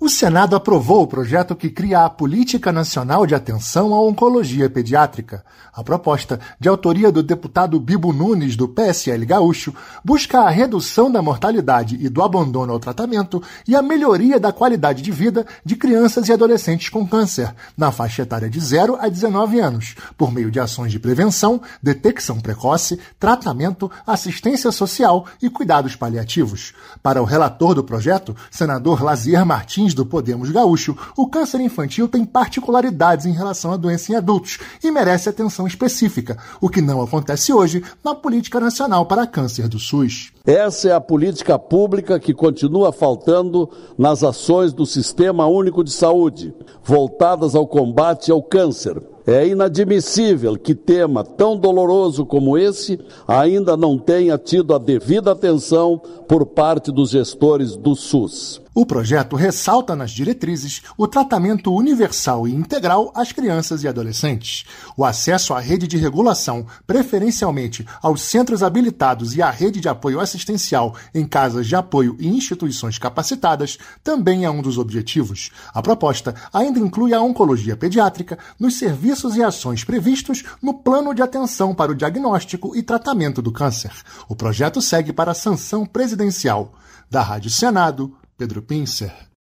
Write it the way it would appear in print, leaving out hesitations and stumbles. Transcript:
O Senado aprovou o projeto que cria a Política Nacional de Atenção à Oncologia Pediátrica. A proposta, de autoria do deputado Bibo Nunes, do PSL gaúcho, busca a redução da mortalidade e do abandono ao tratamento e a melhoria da qualidade de vida de crianças e adolescentes com câncer, na faixa etária de 0 a 19 anos, por meio de ações de prevenção, detecção precoce, tratamento, assistência social e cuidados paliativos. Para o relator do projeto, senador Lazier Martins, do Podemos Gaúcho, o câncer infantil tem particularidades em relação à doença em adultos e merece atenção específica, o que não acontece hoje na Política Nacional para Câncer do SUS. Essa é a política pública que continua faltando nas ações do Sistema Único de Saúde, voltadas ao combate ao câncer. É inadmissível que tema tão doloroso como esse ainda não tenha tido a devida atenção por parte dos gestores do SUS. O projeto ressalta nas diretrizes o tratamento universal e integral às crianças e adolescentes, o acesso à rede de regulação, preferencialmente aos centros habilitados e à rede de apoio assistencial em casas de apoio e instituições capacitadas, também é um dos objetivos. A proposta ainda inclui a oncologia pediátrica nos serviços e ações previstos no Plano de Atenção para o Diagnóstico e Tratamento do Câncer. O projeto segue para a sanção presidencial. Da Rádio Senado, Pedro Pincer.